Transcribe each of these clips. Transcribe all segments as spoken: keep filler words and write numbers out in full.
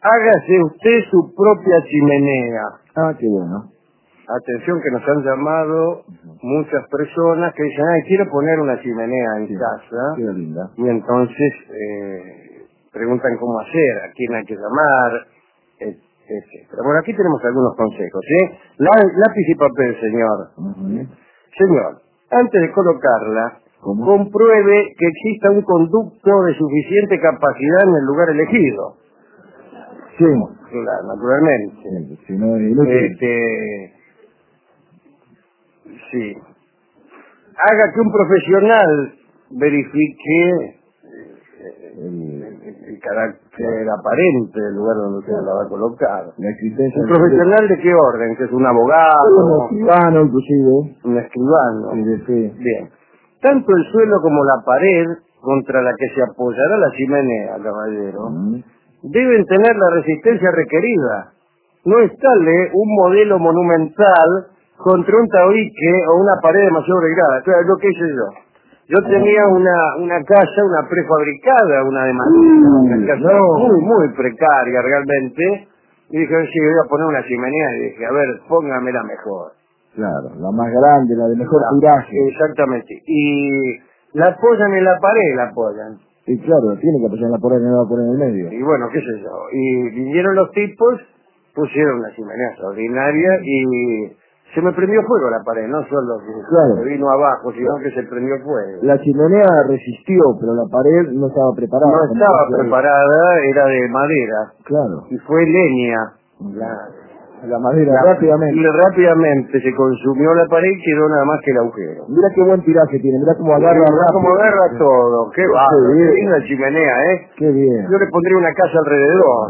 hágase usted su propia chimenea. Ah, qué bueno. Atención que nos han llamado muchas personas que dicen, ay, quiero poner una chimenea en Sí, casa. qué linda. Y entonces eh, preguntan cómo hacer, a quién hay que llamar, et- etcétera. Bueno, aquí tenemos algunos consejos, ¿eh? La- lápiz y papel, señor. Uh-huh. Señor, antes de colocarla, ¿Cómo? compruebe que exista un conducto de suficiente capacidad en el lugar elegido. Sí. Claro, naturalmente. Sí, si no es inútil. Este, sí. Haga que un profesional verifique El- el, el carácter aparente del lugar donde usted la va a colocar. la existencia ¿Un del- profesional de qué orden? ¿Que es un Un abogado? escribano, inclusive. ¿Un escribano? Sí, sí, sí. Bien. Tanto el suelo como la pared contra la que se apoyará la chimenea, caballero, Uh-huh. deben tener la resistencia requerida. No instale un modelo monumental contra un tabique o una pared demasiado delgada. Claro, es lo que hice yo. Yo tenía una, una casa, una prefabricada, una de madera, una casa no. muy, muy precaria realmente. Y dije, sí, voy a poner una chimenea. Y dije, a ver, póngamela mejor. Claro, la más grande, la de mejor La- tiraje. Exactamente. Y la apoyan en la pared, la apoyan. Y claro, tiene que apoyar en la pared, no la va a poner en el medio. Y bueno, qué sé yo. Y vinieron los tipos, pusieron una chimenea extraordinaria y se me prendió fuego la pared, no solo que Claro. se vino abajo, sino que se prendió fuego. La chimenea resistió, pero la pared no estaba preparada. No Como estaba decía ahí. preparada, era de madera Claro. y fue leña. La, La madera, la- rápidamente. y rápidamente se consumió la pared y quedó nada más que el agujero. Mira qué buen tiraje tiene, mira cómo agarra Mira rápido. cómo agarra todo, qué bárbaro, bien. qué linda chimenea, ¿eh? Qué bien. Yo le pondría una casa alrededor.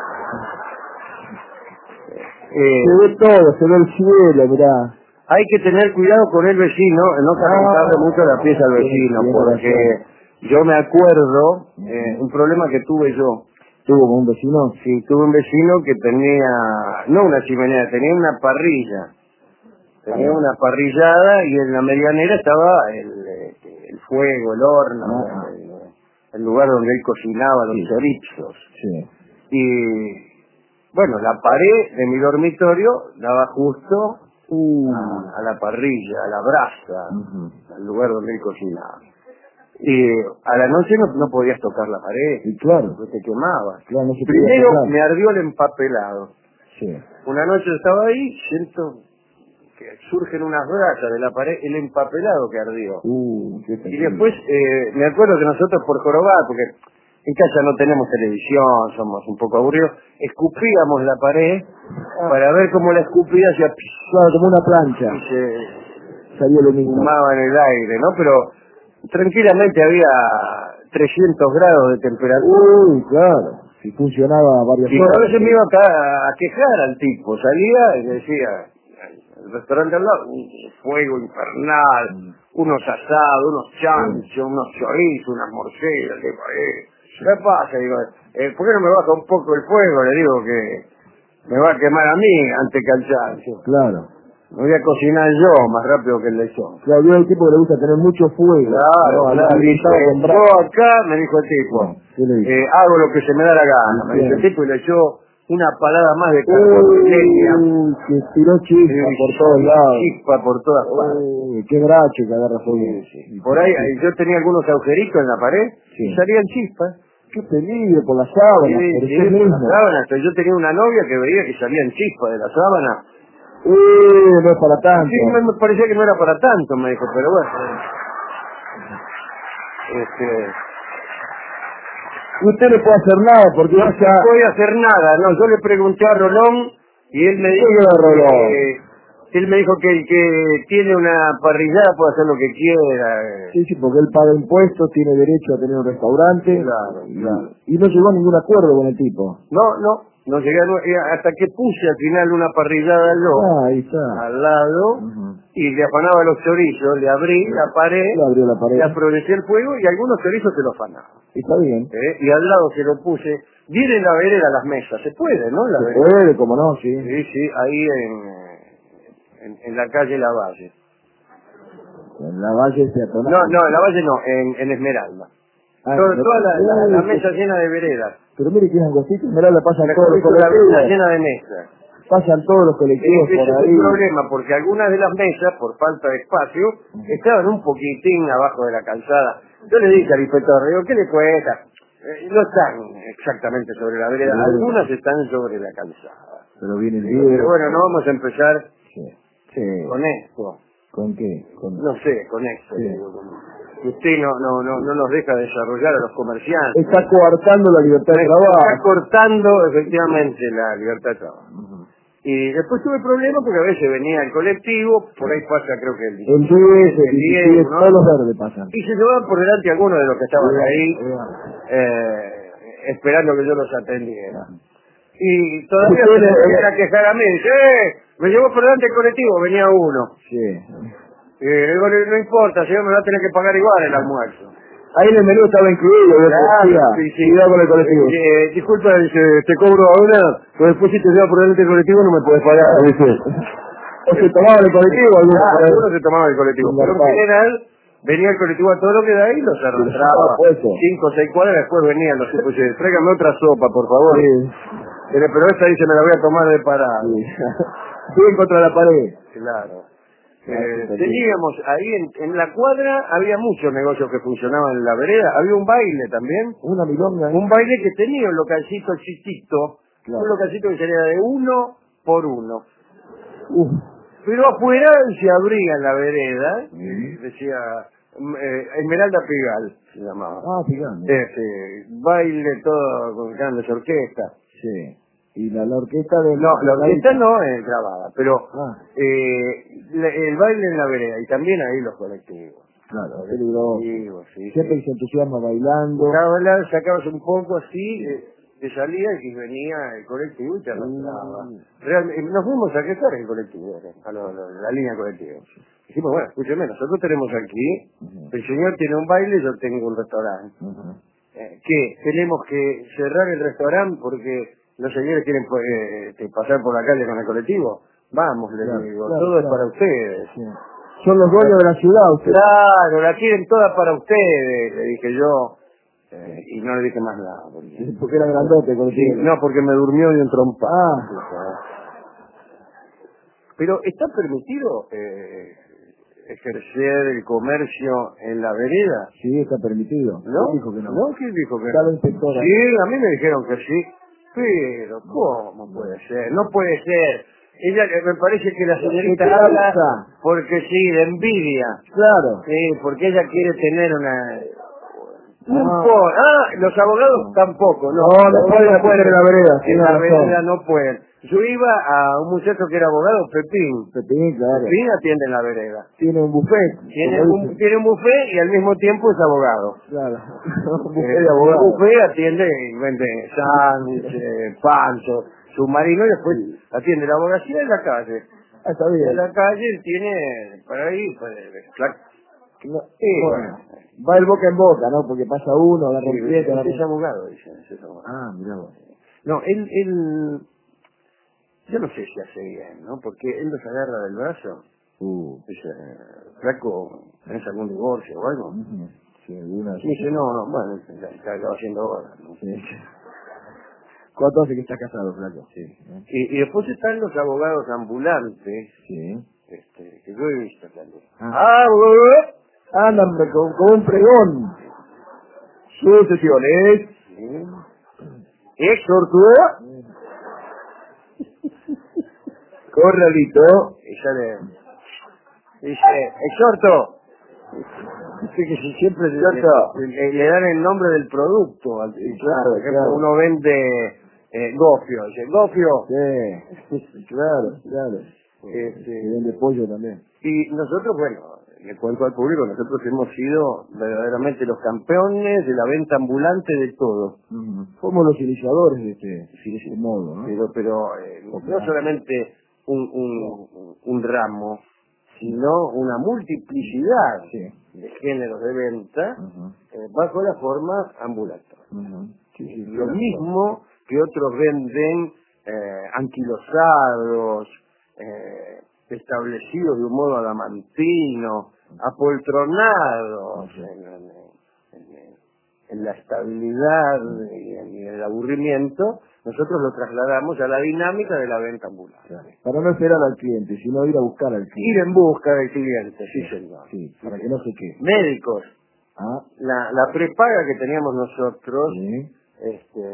Eh, Se ve todo, se ve el cielo, mirá. hay que tener cuidado con el vecino, no calentarle Ah, mucho la pieza al tiene- vecino, tiene porque razón. yo me acuerdo, eh, un problema que tuve yo. Tuvo con un vecino. Sí, tuve un vecino que tenía, no una chimenea, tenía una parrilla. Tenía Ah. una parrillada y en la medianera estaba el, eh, el fuego, el horno, Ah. el, el lugar donde él cocinaba los Sí. chorizos. Sí. Y bueno, la pared de mi dormitorio daba justo Uh. a, a la parrilla, a la brasa, Ujú. al lugar donde él cocinaba. Y a la noche no, no podías tocar la pared, Y claro, porque te quemabas. claro, no se podía Primero tocar. me ardió el empapelado. Sí. Una noche estaba ahí, siento que surgen unas brasas de la pared, el empapelado que ardió. Uh, qué Y terrible. después eh, me acuerdo que nosotros por jorobar, porque en casa no tenemos televisión, somos un poco aburridos, escupíamos la pared para ver cómo la escupida se, Claro, como una plancha. y se Salió lo mismo. fumaba en el aire, ¿no? Pero tranquilamente había trescientos grados de temperatura. Uy, claro. Si funcionaba varias Y horas. a veces me iba acá a quejar al tipo, salía y decía, el restaurante al lado, un fuego infernal, unos asados, unos chanchos, unos chorizos, unas morcelas, le digo, eh, ¿qué pasa? Digo, eh, ¿por qué no me baja un poco el fuego? Le digo que me va a quemar a mí antes que al chancho. Claro. Me voy a cocinar yo más rápido que el lechón. Claro, yo el tipo que le gusta tener mucho fuego. Claro, ¿no? claro. Alimentado Dice, con yo brasa. acá, me dijo el tipo, ¿Qué le dice? eh, hago lo que se me da la gana. Me dice el tipo y le echó una palada más de carbón de leña. Uy, que tiró chispa Sí, por todos lados. Chispa por todas partes. Uy, qué bracho que agarra fuego. Sí, sí. Por ahí, ahí yo tenía algunos agujeritos en la pared Sí. y salían chispas. Qué peligro por las sábanas, Sí, por sí, eso por mismo. las sábanas. Pero yo tenía una novia que veía que salían chispas de la sábana. Uy, no es para tanto. Sí, me, me parecía que no era para tanto, me dijo, pero bueno. Este, Usted no puede hacer nada porque no ya... se puede hacer nada, no. Yo le pregunté a Rolón y él me dijo ¿Qué era Rolón? que él me dijo que el que tiene una parrillada puede hacer lo que quiera. eh. Sí, sí, porque él paga impuestos, tiene derecho a tener un restaurante. Claro, y, claro. y no llegó a ningún acuerdo con el tipo. No, no, no llegué a, nu- eh, hasta que puse al final una parrillada al lomo, Ah, ahí está. al lado, Ujú. y le afanaba los chorizos, le abrí la pared, Le abrió la pared. le aproveché el fuego y algunos chorizos se lo afanaba. Está bien. ¿eh? Y al lado se lo puse, viene en la vereda a las mesas, se puede, ¿no? En la Se vereda. puede, como no, sí. Sí, sí, ahí en, en, en la calle La Valle. En la valle peatonal. No, no, en La Valle no, en, en Esmeralda. Ah, Todo- en- toda la, la, la Uy, mesa llena de veredas. Pero mire que es angostito, Esmeralda, pasan La todos los colectiva colectivos. llena de mesas. Pasan todos los colectivos Ese por es ahí. un problema, porque algunas de las mesas, por falta de espacio, estaban un poquitín abajo de la calzada. Yo le dije al inspector, digo, ¿qué le cuesta? Eh, no están exactamente sobre la vereda, algunas están sobre la calzada. Pero viene el Digo, día. pero bueno, no vamos a empezar Sí. Sí. con esto. ¿Con qué? Con... No sé, con esto. Sí. Digo, con- que usted no, no, no, no nos deja desarrollar a los comerciantes. Está coartando la libertad de Está trabajo. cortando efectivamente la libertad de trabajo. Ujú. Y después tuve problemas porque a veces venía el colectivo, por ahí pasa creo que el El diez, el diecisiete, ¿no? todos los verdes pasan. Y se llevaban por delante algunos de los que estaban Bien, ahí, bien. eh, esperando que yo los atendiera. Y todavía Sí, se me sí, venía a quejar a mí, dice, ¡eh! Me llevó por delante el colectivo, venía uno. Sí. Y le digo, no importa, señor, me va a tener que pagar igual el almuerzo. Ahí en el menú estaba incluido, yo Claro, decía, sí, sí. cuidado con el colectivo. Eh, eh, disculpa, dice, te cobro ahora, pero después si te lleva por delante el colectivo no me puedes pagar, dice. O se tomaban el colectivo, algunos. Ah, algunos se tomaban el colectivo, Sin pero en garpar. general venía el colectivo a todo lo que da y los arrastraba. Puesto. Cinco o seis cuadras, después venían los tipos y decían, tráigame otra sopa, por favor. Sí. Pero, pero esta dice, me la voy a tomar de parada. Sí. Bien contra la pared. Claro. Ah, Eh, sí, teníamos ahí en, en la cuadra, había muchos negocios que funcionaban en la vereda, había un baile también, Una milonga. ¿eh? un baile que tenía un localcito chiquito, Claro. un localcito que sería de uno por uno. Uf. Pero afuera se abría en la vereda, Ujú. decía mm, eh, Esmeralda Pigal, se llamaba. Ah, fíjate. Ese, baile todo con grandes orquestas. Sí. Y la, la orquesta de... No, la de orquesta no es grabada, pero Ah, eh, la- el baile en la vereda y también ahí los colectivos. claro, Los peligroso. colectivos, sí, Siempre sí. que se entusiasma bailando. Sacabas, sacabas un poco así, eh, te salía y venía el colectivo y te arrastraba. Mm. Realmente, nos fuimos a quejar el colectivo, eh, a lo- lo- la línea colectiva. Dijimos, bueno, escúcheme, nosotros tenemos aquí, Ujú. el señor tiene un baile, yo tengo un restaurante. Ujú. Eh, ¿Qué? Tenemos que cerrar el restaurante porque los señores quieren pues, eh, este, pasar por la calle con el colectivo. Vamos, les Claro, digo, claro, todo es claro. para ustedes. Sí. Son los dueños de la ciudad, usted. Claro, la quieren toda para ustedes, le dije yo, eh, y no le dije más nada. Porque, Porque era grandote con el sí, cielo. no, porque me durmió de un trompado. Ah. Pero ¿está permitido eh, ejercer el comercio en la vereda? Sí, está permitido. ¿No? ¿Quién dijo que no? ¿No? ¿Quién dijo que Cada no? inspectora. Sí, a mí me dijeron que sí. Pero, ¿cómo puede ser? No puede ser. Ella, eh, me parece que la señorita ¿Qué habla causa? porque sí, de envidia. Claro. Sí, porque ella quiere tener una... No Ah. importa. Ah, los abogados tampoco, ¿no? No, no Los pueden abogados hacer en la vereda, En tiene la razón. vereda no pueden. Yo iba a un muchacho que era abogado, Pepín. Pepín, claro. Pepín atiende en la vereda. Tiene un buffet. Tiene como un, dice. tiene un buffet y al mismo tiempo es abogado. Claro. Un Eh, buffet de el abogados. buffet atiende y vende sándwiches, pancho, submarino y después atiende la abogacía en la calle. Ah, está En bien. la calle tiene, para ahí, pues, la- No, sí, bueno, va el boca en boca, ¿no? Porque pasa uno, agarra sí, un cliente, ese agarra es un... abogado, dice, ese es abogado. Ah, mirá vos. No, él, él, yo no sé si hace bien, ¿no? Porque él los agarra del brazo, Uh. dice, flaco, ¿tenés algún divorcio o algo? Ujú. Sí, alguna... Y dice, no, no, bueno, está, está haciendo ahora, ¿no? Sí. ¿Cuánto hace que está casado, flaco? Sí. ¿eh? Y, y después están los abogados ambulantes, Sí. este, que yo he visto también. Ah, boludo. Andan con, con un pregón. Sucesiones. ¿Sí? Exhortó. Corralito. Y ya le dice, exhorto. Dice que si siempre le, Exhorto. le- le dan el nombre del producto. al- Sí, claro, Por ejemplo, claro. uno vende eh, gofio, dice, gofio. Sí. Claro, claro. Este, Se vende pollo también. y nosotros, bueno, le cuento al público, nosotros hemos sido verdaderamente los campeones de la venta ambulante de todo. Ujú. Somos los iniciadores de este, de este modo, ¿no? Pero, pero eh, no Ojalá. solamente un, un, un ramo, sino una multiplicidad Sí. de géneros de venta Ujú. eh, bajo la forma ambulatoria. Ujú. Sí, sí, Lo claro. mismo que otros venden eh, anquilosados, eh, establecidos de un modo adamantino, apoltronados en, en- en- en la estabilidad y en, y en el aburrimiento, nosotros lo trasladamos a la dinámica de la venta ambulante. Claro. Para no esperar al cliente, sino ir a buscar al Ir cliente. en busca del cliente, sí, señor. Sí, para que no se quede. Médicos. Ah, La, la prepaga que teníamos nosotros, sí. este,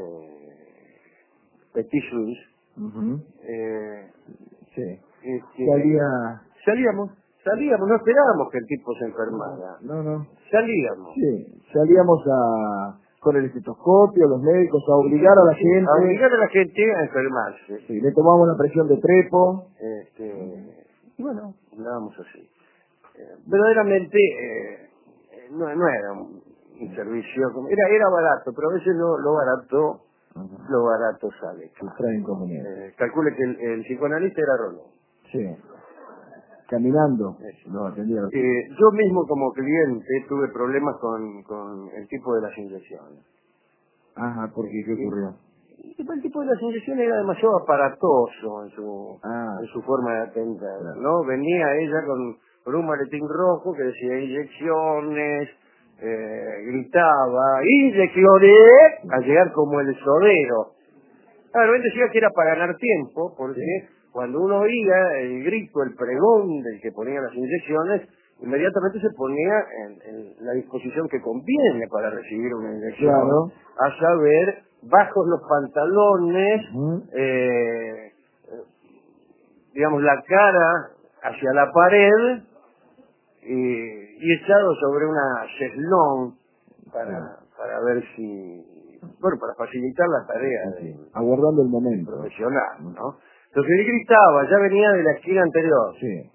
Petit Suisse, Ujú. eh, Sí. este, Salía... salíamos, salíamos, no esperábamos que el tipo se enfermara. No, no. Salíamos. Sí, salíamos a con el estetoscopio, los médicos, a obligar a la gente. A obligar a la gente a enfermarse. Sí, le tomamos la presión de trepo. Este, y bueno, andábamos así. Eh, verdaderamente eh, eh, no, no era un, un servicio, como- era era barato, pero a veces lo, lo barato Ajá. lo barato sale Que caro. trae inconvenientes. Eh, calcule que el, el psicoanalista era Rolón. Sí. Caminando, Eso. lo atendía. Eh, yo mismo como cliente tuve problemas con, con el tipo de las inyecciones. Ajá, ¿por qué? ¿Qué ocurrió? Y el tipo de las inyecciones era demasiado aparatoso en su Ah, en su forma de atender, claro. ¿no? Venía ella con, con un maletín rojo que decía inyecciones, eh, gritaba, inyecciones, a llegar como el sodero. Claro, él decía que era para ganar tiempo, porque Sí. cuando uno oía el grito, el pregón del que ponía las inyecciones, inmediatamente se ponía en, en la disposición que conviene para recibir una inyección, Claro. a saber, bajos los pantalones, Ujú. eh, digamos, la cara hacia la pared y, y echado sobre una cheslón para, Claro. para ver si, bueno, para facilitar la tarea Sí, del sí. Aguardando el momento. profesional, ¿no? Entonces él gritaba, ya venía de la esquina anterior, Sí.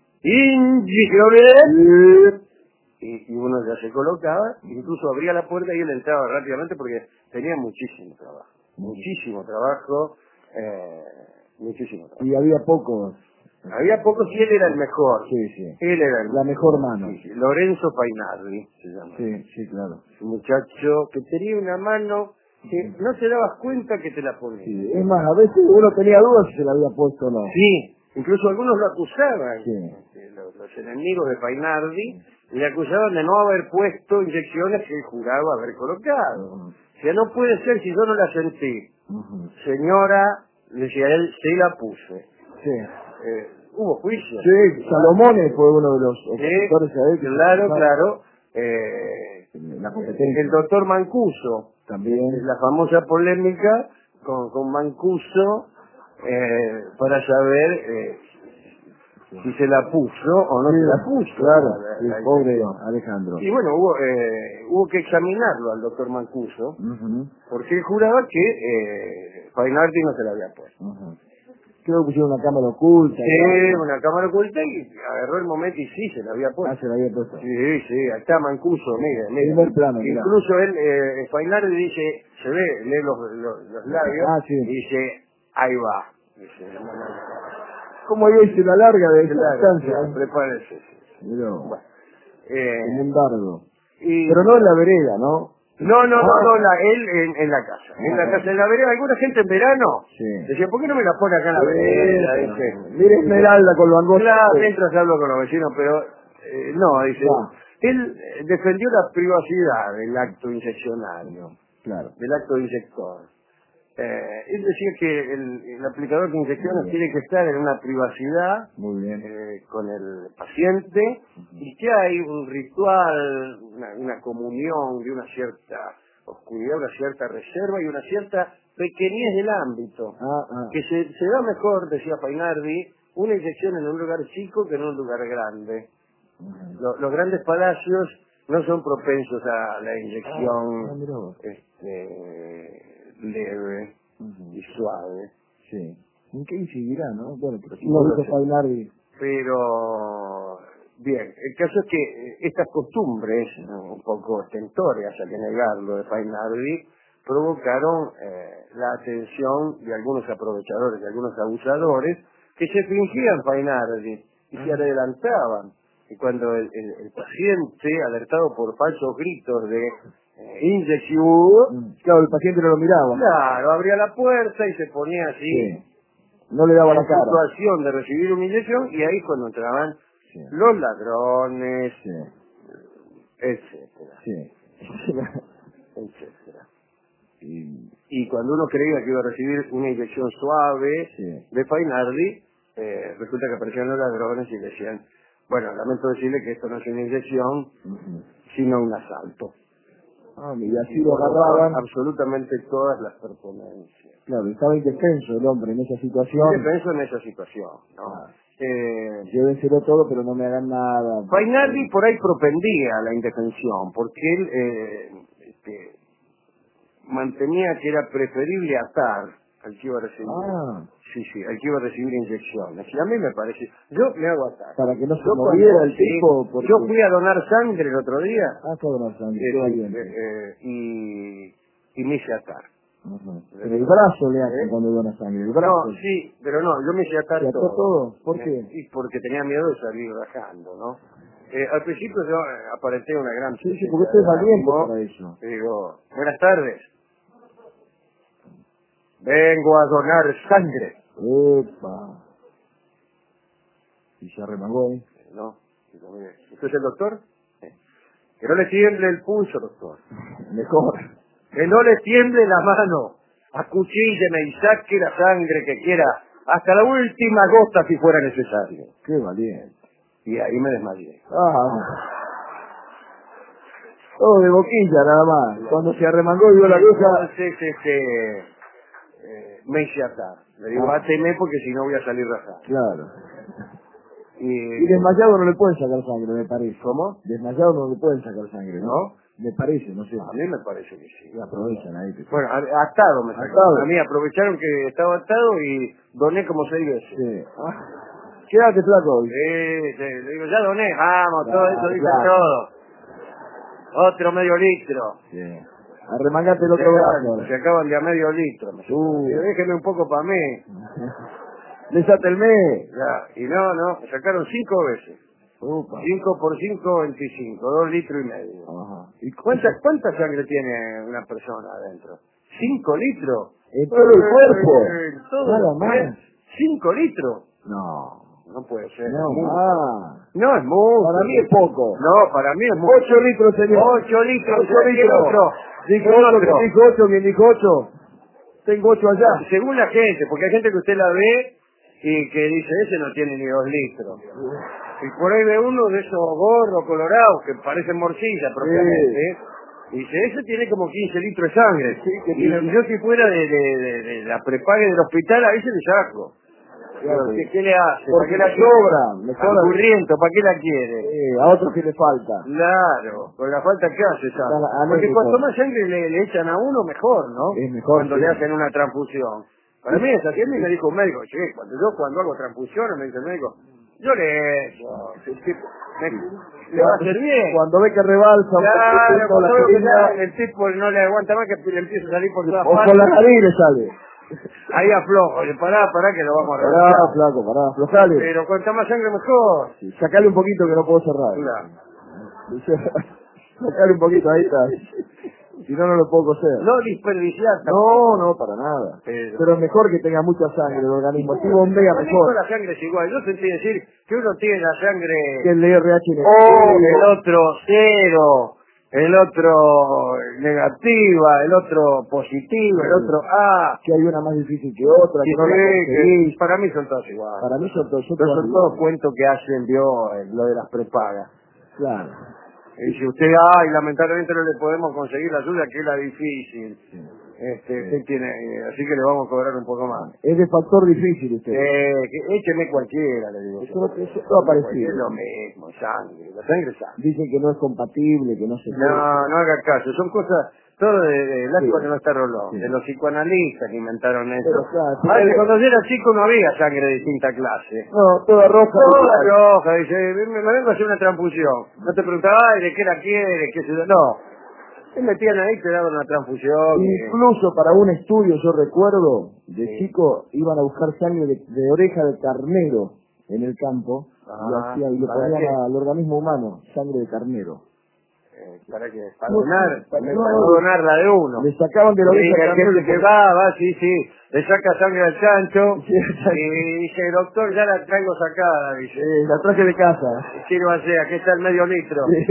¡Inyecciones! Y, y uno ya se colocaba, incluso abría la puerta y él entraba rápidamente porque tenía muchísimo trabajo, muchísimo trabajo, eh, muchísimo trabajo. Y había pocos. Había pocos y él era el mejor. Sí, sí. Él era el La mejor mano. Sí, sí. Lorenzo Painardi se llama. Sí, sí, claro. Un muchacho que tenía una mano que no te dabas cuenta que te la ponía. Sí. Es más, a veces uno tenía dudas si se la había puesto o no. Sí, incluso algunos lo acusaban. Sí. Este, Los, los enemigos de Painardi le acusaban de no haber puesto inyecciones que él juraba haber colocado. Ujú. O sea, no puede ser si yo no la sentí. Ujú. Señora, decía él, se la puse. Sí. Eh, hubo juicio. Sí, Salomone fue uno de los Sí, opositores a él. que claro, se claro. Eh, La competencia. el doctor Mancuso, También. la famosa polémica con, con Mancuso eh, para saber eh, si se la puso o no Sí, se la puso. claro, la- la- el la pobre inyección. Alejandro. Y bueno, hubo, eh, hubo que examinarlo al doctor Mancuso Ujú. porque él juraba que eh, Painardi no se la había puesto. Ujú. Creo que pusieron una cámara oculta. Sí, claro. una cámara oculta y agarró el momento y sí, se la había Ah, puesto. se la había puesto. Sí, sí, ahí está Mancuso, mire, mire. Primer plano, mirá. Incluso él, eh, Fainardi dice, se ve, lee los, los, los labios, Ah, sí. y dice, ahí va. Dice, no, no, no. ¿Cómo ahí hice la larga de esa Claro, distancia? claro, prepárese. sí, sí. Miró, Bueno, eh, como un dardo. y, Pero no en la vereda, ¿no? no, no, no, Ah. no, la, él en, en la casa. En la Ah. casa, en la vereda, alguna gente en verano Sí. decía, ¿por qué no me la pone acá en la vereda? Dice, Mire Esmeralda con lo angosto. claro, mientras hablo con los vecinos, pero eh, no, dice, No. él eh, defendió la privacidad del acto inyeccionario, Claro. del acto inyector. Eh, él decía que el, el aplicador de Muy inyecciones bien. tiene que estar en una privacidad Muy bien. eh, con el paciente y que hay un ritual, una, una comunión de una cierta oscuridad, una cierta reserva y una cierta pequeñez del ámbito. Ah, ah. Que se, se da mejor, decía Painardi, una inyección en un lugar chico que en un lugar grande. Lo- los grandes palacios no son propensos a la Ah, inyección mirá vos. este, leve Ujú. y suave. Sí. ¿En qué incidirá, no? Bueno, pero si No lo lo dijo sé. Painardi. Pero, bien, el caso es que eh, estas costumbres, ¿no?, un poco ostentorias, hay que negarlo, de Painardi, provocaron eh, la atención de algunos aprovechadores, de algunos abusadores, que se fingían Painardi y se adelantaban. Y cuando el, el- el paciente, alertado por falsos gritos de eh, inyección, Mm. Claro, el paciente no lo miraba. claro, abría la puerta y se ponía así, Sí. No le daba en la cara. situación de recibir una inyección, y ahí cuando entraban Sí. los ladrones, Sí. etcétera. Sí. etcétera. Y, Y cuando uno creía que iba a recibir una inyección suave sí. de Fainardi, eh, resulta que aparecían los ladrones y decían, bueno, lamento decirle que esto no es una inyección, Ujú. sino un asalto. Ah, y así Y lo agarraban. absolutamente todas las pertenencias. Claro, estaba indefenso el hombre en esa situación. Indefenso en esa situación, ¿no? Ah. Eh, Llévenselo todo, pero no me hagan nada. Fainardi por ahí propendía a la indefensión, porque él eh, este, mantenía que era preferible atar al que iba a recibir. Ah, Sí, sí, al que iba a recibir inyecciones. Y a mí me parece, yo me hago atar. para que no se Yo moviera cuando- el sí, tipo. Porque... Yo fui a donar sangre el otro día Ah, todo la sangre, eh, qué sí, valiente. eh, eh, y, y me hice atar. Ajá. Pero el brazo le hacen ¿Eh? cuando dona sangre, el brazo. No, sí, pero no, yo me hice atar ¿Se ató todo. todo? ¿Por Me- qué? sí, porque tenía miedo de salir rajando, ¿no? Eh, al principio yo eh, aparenté una gran... Sí, sí, porque usted es valiente para eso. Digo, buenas tardes. Vengo a donar sangre. Epa. Y se arremangó, ¿eh? No, digo, mire, ¿usted es el doctor? Sí. Que no le tiemble el pulso, doctor. Mejor. Que no le tiemble la mano. Acuchílleme y saque la sangre que quiera, hasta la última gota si fuera necesario. Qué valiente. Y ahí me desmayé. Ah. Todo de boquilla nada más. Cuando se arremangó y vio la cosa. Entonces, este, eh, me hice atar. Le digo, Ah. áteme porque si no voy a salir rajado. Claro. Y Y, desmayado no le pueden sacar sangre, me parece. ¿Cómo? Desmayado no le pueden sacar sangre, ¿no? ¿No? Me parece, no sé. A mí me parece que sí. Y aprovechan ahí. Que... Bueno, a- atado me sacaron. Atado. A mí aprovecharon que estaba atado y doné como seis veces. Sí. Ah. Quédate flaco. Sí, sí, le digo, ya doné, vamos, todo Claro, eso dice claro. todo. Otro medio litro. Sí. Arremangate el Se otro acaban, brazo. se acaban de a medio litro. Me Uh. digo, déjeme un poco para mí. Desate el mes. Ya, y no, no, me sacaron cinco veces. Upa. Cinco por cinco, veinticinco, dos litros y medio. Ajá. ¿Y ¿Cuánta, cuánta sangre tiene una persona adentro? ¿Cinco litros? en todo el cuerpo? Eh, todo Nada el- más. ¿eh? ¿Cinco litros? No. No puede ser. No es mucho. más. No es mucho. Para mí es poco. No, para mí es mucho. Ocho litros, señor. Ocho litros. Ocho ¿Quién litros. otro? Dijo ¿Quién ocho, otro? dijo ocho, bien dijo ocho. Tengo ocho allá. Según la gente, porque hay gente que usted la ve y que dice, ese no tiene ni dos litros. Y por ahí ve uno de esos gorros colorados que parecen morcilla propiamente. Y dice, ese tiene como quince litros de sangre. Sí, que y, tiene- y yo si fuera de, de, de- de la prepague del hospital, a ese le saco. Claro. ¿Qué, qué le hace? ¿Para Porque qué la la sobra. Me sobra. Escurriento, ¿para qué la quiere? Eh, a otros que le falta. Claro, con la falta que hace, Está ¿sabes? la- Porque anémico. cuanto más sangre le, le echan a uno, mejor, ¿no? Es mejor, Cuando sí. le hacen una transfusión. Para mí es así, a mí me dijo un médico, che, cuando yo cuando hago transfusiones, me dice el médico, yo le echo, el tipo, me- le va a hacer bien. Cuando ve que rebalsa un Claro, poquito cuando la veo que jeringa, ya el tipo no le aguanta más que le empieza a salir por todas o con la partes, nariz le sale. ahí aflojo, le pará, pará que lo vamos a Pará, reventar. flaco, pará, aflojale. Pero cuanta más sangre mejor. Sí, sacale un poquito que no puedo cerrar. Claro. Sacale un poquito, ahí está. Si no, no lo puedo coser. No desperdiciar No, no, para nada. Pero- Pero es mejor que tenga mucha sangre el organismo. Si bombea Para mí mejor. toda la sangre es igual. Yo sentí decir que uno tiene la Que sangre el de R H O, el otro cero, el otro negativa, el otro positivo, el otro A. que hay una más difícil que otra, Sí, que no la sí, conseguís. que para mí son todos iguales. Para mí son todos, son Pero todas son todos iguales. cuentos que hacen, vio, eh, lo de las prepagas. Claro. Y si usted, ay, lamentablemente no le podemos conseguir la ayuda, que es la difícil. Sí. Este, Sí. usted tiene, eh, así que le vamos a cobrar un poco más. Es de factor difícil usted. Eh, que écheme cualquiera, le digo. Eso, no- eso es todo parecido. Es lo mismo, sangre, la sangre es sangre. Dicen que no es compatible, que no se puede. No, no haga caso, son cosas, todo de, de lástima Sí. que no está Rolón, Sí. de los psicoanalistas que inventaron eso. Pero, claro, Ah, que porque- cuando yo era chico no había sangre de distinta clase. No, toda roja. Toda claro. roja, dice, me, me vengo a hacer una transfusión. No te preguntaba, ay, ¿de qué la quieres? ¿Qué se No. Te metían ahí y te daban una transfusión. y- Incluso para un estudio, yo recuerdo, de Sí. chico, iban a buscar sangre de, de oreja de carnero en el campo, y, Ah, hacían, y le ¿para ponían qué? al organismo humano sangre de carnero. Eh, ¿Para qué? Para No, donar, para- para no, no no, donar la de uno. Le sacaban de la Sí, oreja de el carnero. que, que va, va, sí, sí, le saca sangre al chancho Sí, al chancho. y dice, doctor, ya la traigo sacada, dice. Eh, la traje de casa. ¿Qué quiero hacer? Aquí está el medio litro. Sí.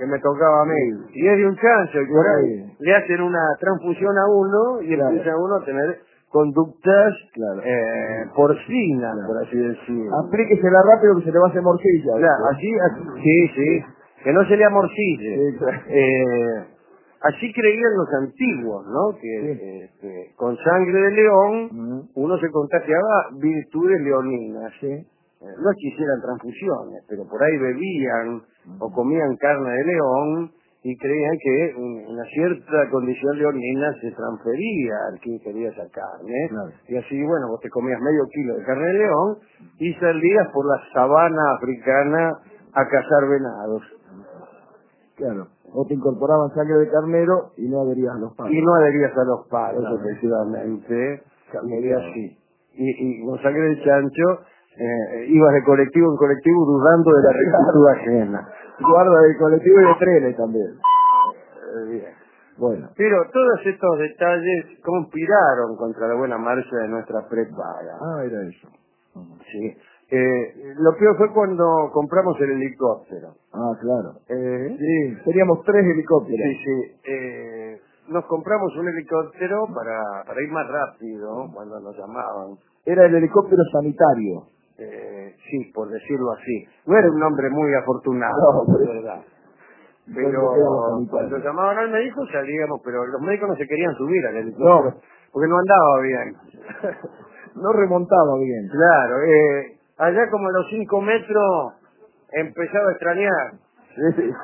que me tocaba a mí. Y es de un chancho, y por ahí le hacen una transfusión a uno y Claro. empieza uno a tener conductas Claro. eh, porcinas, por así decirlo. Aplíquesela rápido que se le va a hacer morcilla. Claro, así, así- sí, sí, que no se le amorcille. Sí, claro. Eh, así creían los antiguos, ¿no? Que Sí. este, con sangre de león Ujú. uno se contagiaba virtudes leoninas. Sí. Eh, No es que hicieran transfusiones, pero por ahí bebían o comían carne de león y creían que un- una cierta condición leonina se transfería al que ingería esa carne. Claro. Y así, bueno, vos te comías medio kilo de carne de león y salías por la sabana africana a cazar venados. Claro. O te incorporaban sangre de carnero y no adherías a los palos. Y no adherías a los palos, Claro. efectivamente. Sería Claro. así. Y, y con sangre de chancho eh, ibas de colectivo en colectivo dudando de la rectitud ajena. Guarda de colectivo y de trenes también. Eh, bien. Bueno. Pero todos estos detalles conspiraron contra la buena marcha de nuestra prepaga. Ah, era eso. Sí. Eh, lo peor fue cuando compramos el helicóptero. Ah, claro. Eh, Sí, teníamos tres helicópteros. sí, sí. Eh, nos compramos un helicóptero para, para ir más rápido cuando nos llamaban. Era el helicóptero sanitario. Eh, sí, por decirlo así. No era un nombre muy afortunado, No, de pero- verdad. Pero Pero éramos sanitarios. cuando llamaban al médico salíamos, pero los médicos no se querían subir al helicóptero No. porque no andaba bien. No remontaba bien. Claro, eh, allá como a los cinco metros empezaba a extrañar. Sí.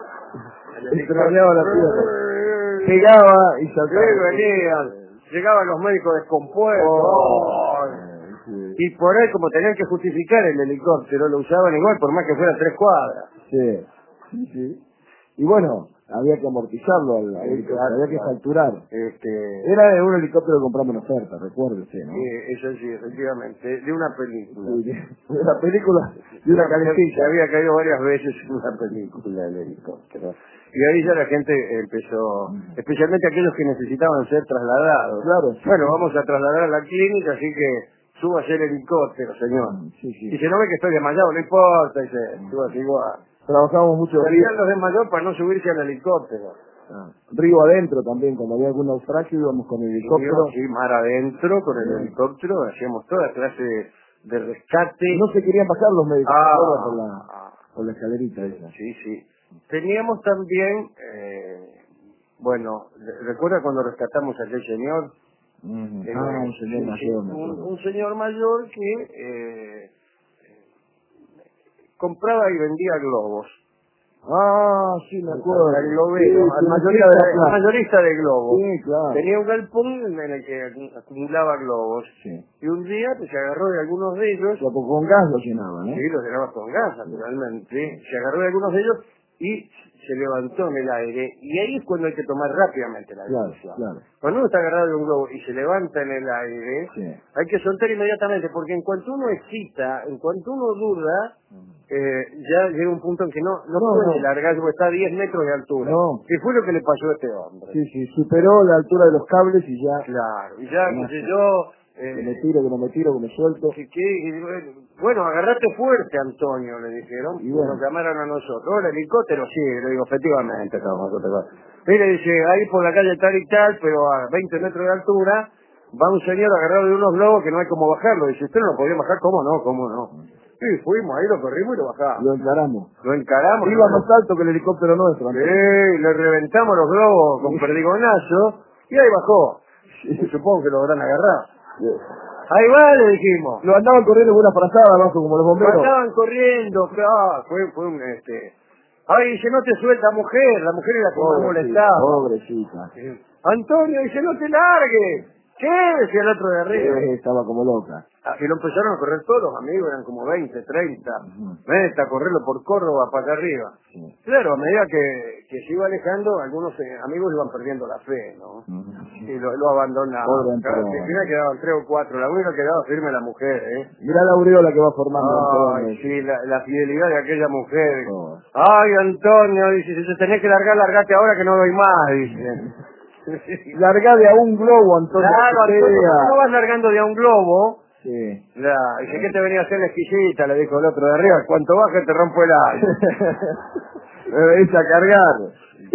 El Extrañaba la tierra. Pegaba y Sí, saltaba. venían, llegaban los médicos descompuestos. Oh. Ay. Sí. Y por ahí, como tenían que justificar el helicóptero, lo usaban igual, por más que fueran tres cuadras. Sí. Sí, sí. Y bueno, había que amortizarlo al al Sí, helicóptero, claro, había que claro. facturar. Este, Era de un helicóptero que compramos en oferta, recuérdese, ¿no? eh, eso sí, efectivamente, de una película. Sí, de la película de una Se calecita. había caído varias veces en una película el helicóptero. Y ahí ya la gente empezó, especialmente aquellos que necesitaban ser trasladados. Claro, sí. Bueno, vamos a trasladar a la clínica, así que súbase el helicóptero, señor. Sí, sí. Y si no ve que estoy desmayado, no importa, dice, súbase igual. Trabajamos mucho río, Salían los desmayados para no subirse al helicóptero. ah, río adentro también, cuando había algún naufragio íbamos con el helicóptero. Sí, mar adentro, con el Sí. helicóptero, hacíamos toda clase de rescate. No se querían bajar los médicos, Ah, ¿se acuerda? por la, ah, por la escalerita esa. sí, sí. Teníamos también, eh, bueno, re- ¿recuerda cuando rescatamos a aquel señor? Ujú. Eh, Ah, un señor sí, sí, mayor, me un, acuerdo. un señor mayor que eh, compraba y vendía globos. Ah, sí, me acuerdo. Al globero, Sí, al sí, mayorista, de la de, al plaza. mayorista de globos. Sí, claro. Tenía un galpón en el que acu- acumulaba globos. Sí. Y un día pues, se agarró de algunos de ellos. Lo- con gas lo llenaba, ¿no? Sí, los llenaba con gas, naturalmente. Se agarró de algunos de ellos y se levantó en el aire. Y ahí es cuando hay que tomar rápidamente la Claro, decisión. claro. Cuando uno está agarrado de un globo y se levanta en el aire, Sí. hay que soltar inmediatamente, porque en cuanto uno excita, en cuanto uno duda, eh, ya llega un punto en que no, no, No, puede no. largar, porque está a diez metros de altura. No. ¿Qué fue lo que le pasó a este hombre? Sí, sí, superó la altura de los cables y ya, Claro, y ya, No, qué sé sí. yo, que me eh, tiro, que no me tiro, que me suelto. que, que, y bueno, bueno, agarrate fuerte, Antonio, le dijeron, Y y bueno. nos llamaron a nosotros. ¿El helicóptero? Sí, le digo, efectivamente, estamos nosotros. Mire, dice, ahí por la calle tal y tal, pero a veinte metros de altura, va un señor agarrado de unos globos que no hay como bajarlo. Dice, ¿usted no lo podía bajar? ¿Cómo no? ¿Cómo no? Sí, fuimos, ahí lo corrimos y lo bajamos. Lo encaramos. Lo encaramos. Iba más alto que el helicóptero nuestro. Sí, Antonio. le reventamos los globos con perdigonazo y ahí bajó. Y supongo que lo habrán agarrado. Ahí va, le dijimos. Lo andaban corriendo con una frazada abajo, como los bomberos. Estaban corriendo, ah, fue, fue un este. Ay, dice, no te suelta mujer, la mujer era la que más molestaba. Pobrecita. Sí. Antonio dice, no te largues. ¿Qué? Decía el otro de arriba. Eh, estaba como loca. Ah, y lo empezaron a correr todos los amigos, eran como veinte, treinta. Ujú. Vete a correrlo por Córdoba para acá arriba. Sí. Claro, a medida que, que se iba alejando, algunos eh, amigos iban perdiendo la fe, ¿no? Ujú. Y lo, lo abandonaban. Pobre Claro, Antonio. al final quedaban tres o cuatro. La única que quedaba firme la mujer, ¿eh? Mirá la aureola que va formando. Ay, Antonio. sí, la, la fidelidad de aquella mujer. Oh. Ay, Antonio, dice, si te tenés que largar, largate ahora que no doy más, dice. Larga de a un globo, Antonio. Claro, que Antonio, sea. ¿cómo vas largando de a un globo? Sí. La, dice, ¿qué te venía a hacer la exquisita? Le dijo el otro de arriba, cuanto baje te rompo el aire. Me venís a cargar.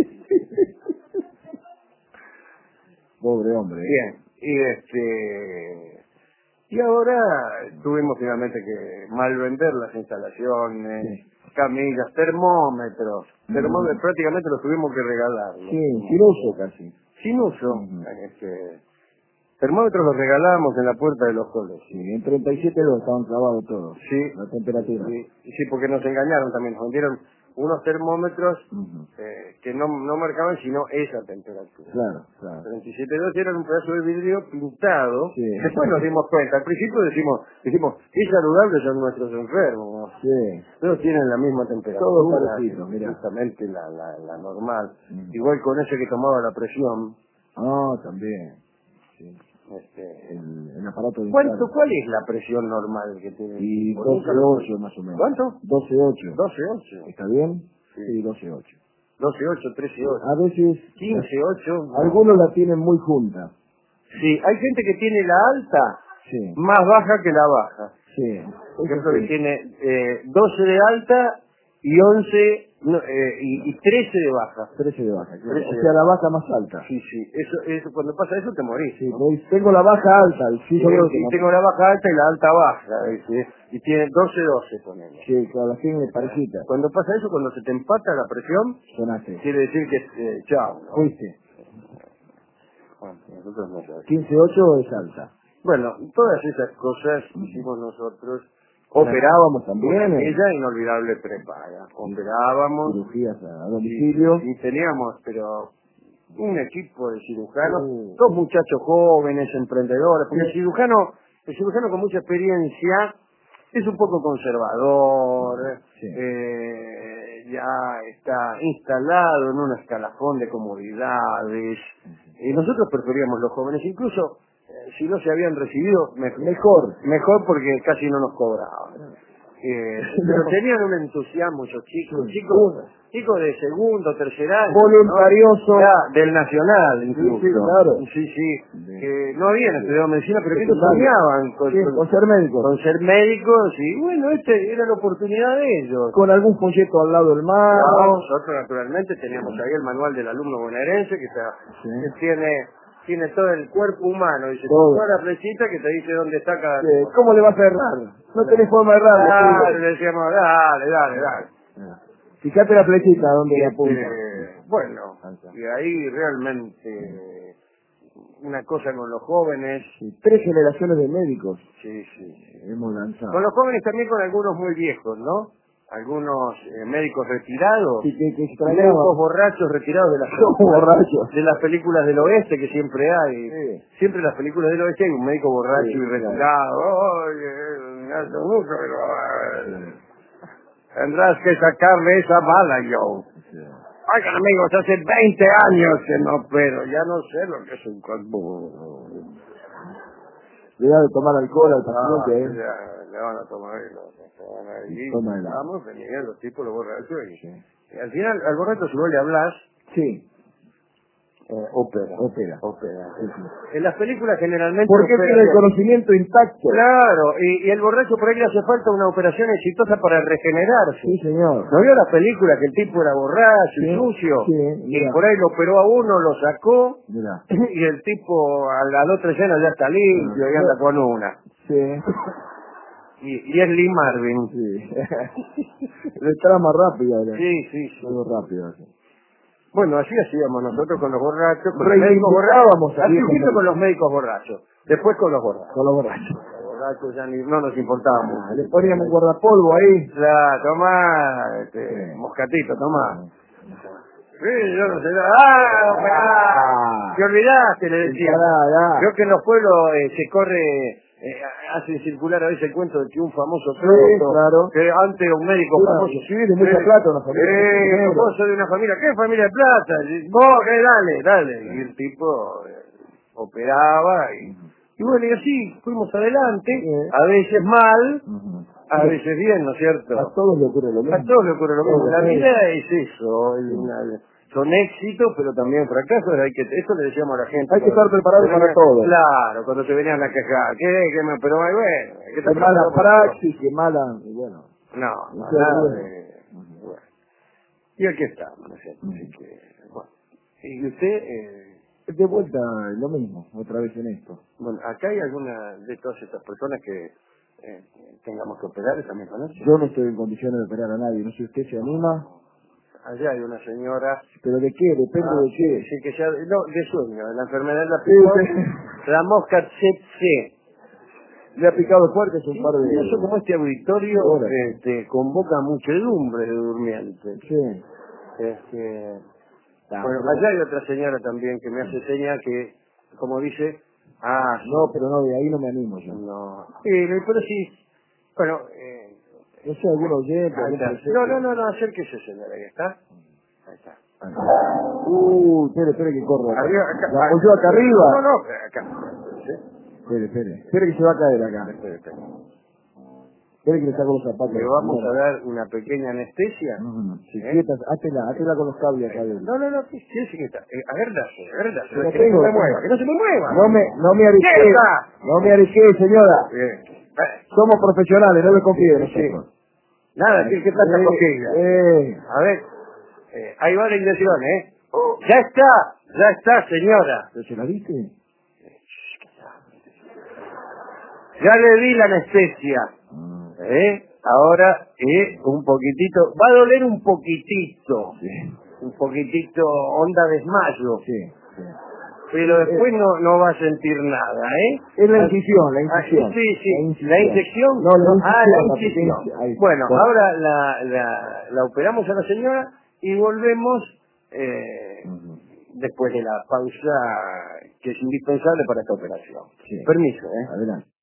Pobre hombre. Bien, y este... Y ahora tuvimos finalmente que malvender las instalaciones, Sí. camillas, termómetros. Termómetros prácticamente los tuvimos que regalar. ¿no? Sí, sin uso casi. Sin uso. Ujú. este, termómetros los regalamos en la puerta de los colegios. Sí, en treinta y siete dos estaban clavados todos. Sí. La temperatura. Sí, sí, porque nos engañaron también. Nos vendieron unos termómetros Ujú. eh, que no, no marcaban sino esa temperatura. Claro, claro. treinta y siete dos eran un pedazo de vidrio pintado. Sí. Después nos dimos cuenta. Al principio decimos, decimos, qué saludables son nuestros enfermos. Sí. Todos tienen la misma temperatura. Todos parecidos, mirá. Justamente la, la, la normal. Mm. Igual con ese que tomaba la presión. Ah, también. Sí. Este, El, el aparato de ¿Cuánto, instalo. ¿Cuál es la presión normal que tiene? Y Por un doce calor- ocho más o menos. ¿Cuánto? doce ocho. doce ocho. ¿Está bien? Sí. Sí, doce ocho. doce ocho, trece ocho. A veces quince ocho. algunos la tienen muy junta. Sí, hay gente que tiene la alta Sí, más baja que la baja. sí. Por Eso ejemplo, que sí. tiene eh, doce de alta y once no, eh, y, y trece de baja. trece de baja. Claro. trece O de sea, la baja. baja más alta. Sí, sí. Eso, eso, cuando pasa eso te morís. Sí, ¿no? me dice, tengo la baja alta. Y sí, Sí, yo creo sí, que tengo la baja alta y la alta baja. ¿Viste? Y tiene doce doce, ponele. sí, claro, la tiene parejita. Cuando pasa eso, cuando se te empata la presión, Sonaste. quiere decir que eh, chao. ¿no? Fuiste. Bueno, nosotros no sabemos. quince ocho es alta. Bueno, todas esas cosas hicimos nosotros. Operábamos Con también. en aquella inolvidable prepaga. Operábamos cirugías a y, domicilio. y teníamos, pero un equipo de cirujanos, Sí. dos muchachos jóvenes, emprendedores, porque el cirujano, el cirujano con mucha experiencia es un poco conservador, Sí. eh, ya está instalado en un escalafón de comodidades, y nosotros preferíamos los jóvenes, incluso eh, si no se habían recibido, me- mejor, mejor porque casi no nos cobraban. Eh, pero tenían un entusiasmo esos chicos, Sí. chicos, chicos de segundo, tercer año, Voluntarioso. ¿no? Ya, del Nacional incluso. Sí, sí, claro. Sí, sí, De- que no habían estudiado medicina, pero que ellos Secundaria. soñaban con, Sí, con ser médico. con ser médicos y bueno, este era la oportunidad de ellos. Con algún folleto al lado del mar. Ah, nosotros naturalmente teníamos ahí el manual del alumno bonaerense que, está, Sí. que tiene tiene todo el cuerpo humano, dice, Todo. toda la flechita que te dice dónde está cada Sí, cosa. ¿cómo le vas a errar? No tenés forma de errar. Dale, le decíamos, dale, dale, dale. Fíjate la flechita donde le Este, apunta. bueno, y ahí realmente una cosa con los jóvenes, Sí, tres generaciones de médicos sí, sí, sí. hemos lanzado. Con los jóvenes también con algunos muy viejos, ¿no? Algunos eh, médicos retirados, Sí, que, que médicos extrañaba. borrachos retirados de las Somos borrachos. de las películas del oeste que siempre hay. Sí. Siempre en las películas del oeste hay un médico borracho Sí, y retirado. Oye, me hace mucho, pero eh, tendrás que sacarle esa bala, yo. Sí. Oigan, amigos, hace veinte años que no opero. Ya no sé lo que es un cuerpo. Cuidado de tomar alcohol al Ah, paciente, ¿eh? ya, le van a tomar y lo se van a ir. Toma el agua. Vamos, venían los tipos, los borrachos. Y, Sí. y al final, al borracho, si vos le hablas, Sí, eh, opera. opera. Opera. Sí, sí. En las películas generalmente... Porque opera tiene el bien. conocimiento intacto. Claro, y, y el borracho por ahí le hace falta una operación exitosa para regenerarse. Sí, señor. ¿No vio la película que el tipo era borracho y Sí, sucio? sí, y mira. por ahí lo operó a uno, lo sacó, Mira. y el tipo al, al otro escena ya está limpio y anda con una. Sí. Y, y es Lee Marvin. Sí. De trama rápida, ¿verdad? Sí, sí, sí. Todo rápido. Sí. Bueno, así hacíamos nosotros con los borrachos, con los médicos Reivindicaban borrachos. a Al viejo principio médico. con los médicos borrachos, después con los borrachos. Con los borrachos. Los borrachos ya ni, no nos importaban Ah, mucho. le poníamos un guardapolvo ahí. La, tomá, este, Sí. moscatito, tomá. Sí, yo no sé. ¡Ah! Ah. Te olvidaste, le decía. Pará, Creo que en los pueblos eh, se corre, eh, hacen circular a veces el cuento de que un famoso Sí, piloto, claro. que antes un médico Claro, famoso. sí, de mucha plata, una familia de Eh, dinero. vos sos de una familia, ¿qué familia de plata? Y vos, ¿qué? Dale, dale. Y el tipo eh, operaba y, y bueno, y así fuimos adelante, Sí. a veces mal, Ujú. a veces bien, ¿no es cierto? A todos le ocurre lo mismo. A todos le ocurre lo mismo. Todos, La sí. vida es eso, es una- son éxitos, pero también fracasos. Hay que, eso le decíamos a la gente. Hay que cuando- estar preparado cuando para me- todo. Claro, cuando te venían a quejar. ¿Qué? ¿Qué me, pero bueno, hay que estar Qué mala preparado para todo. praxis, qué mala... y bueno. No, no, Sí, nada bueno. de... bueno. Y aquí estamos, ¿no es cierto? Así que, bueno. ¿Y usted? Eh, De vuelta, lo mismo, otra vez en esto. bueno, ¿acá hay alguna de todas estas personas que eh, tengamos que operar esta misma noche? Yo no estoy en condiciones de operar a nadie, no sé si usted se anima. Allá hay una señora... ¿Pero de qué? Depende Ah, de qué. sí, que ya... No, de sueño, de la enfermedad de la Sí, picó, sí. la mosca tsetse. Le ha picado fuerte, es un Sí, par de... eso como este auditorio horas. este, convoca muchedumbre de durmientes. Sí. Este, Ah, bueno, pero- allá hay otra señora también que me hace seña que, como dice, ah, No, pero no, de ahí no me animo yo. no. Sí, pero sí, bueno, eh, No sé, algún oyente, ahí algún está. presente. No, no, no, no, acérquese, señora, ahí está. Ahí está. Uh, espere, espere que corro. Arriba, acá, ¿La apoyó acá arriba? No, no, acá. ¿Sí? Espere, espere. Espere que se va a caer acá. Espere, espere. Espere que le saco los zapatos. Le vamos a dar una pequeña anestesia. No, no, no. Si ¿Eh? quietas, hátela, hátela con los cables acá adentro. No, no, no, sí, sí, sí que está. Eh, agárrase, agárrase. Pero Que no tengo, se me tengo. mueva, que no se me mueva. No me, no me ariqué. ¡Quieta! No me ariqué, señora. Bien. Eh, Somos profesionales, no me confíe de Sí. nosotros. Nada, ¿qué, qué tanta Eh, cosquilla? eh. A ver, eh, ahí va la inyección, ¿eh? Ya está, ya está, señora. ¿Pero se la viste? Ya le di la anestesia. Ah, ¿Eh? Ahora, eh, un poquitito, va a doler un poquitito. sí. Un poquitito, onda desmayo. Sí, sí. Pero después no, no va a sentir nada, ¿eh? Es la incisión, la Ah, incisión. sí, sí. La incisión. ¿La inyección? No, la incisión. Ah, la la incisión. pequeña- ahí. Bueno, Bueno. ahora la, la, la operamos a la señora y volvemos eh, Ujú. después de la pausa que es indispensable para esta operación. Sí. Permiso, ¿eh? Adelante.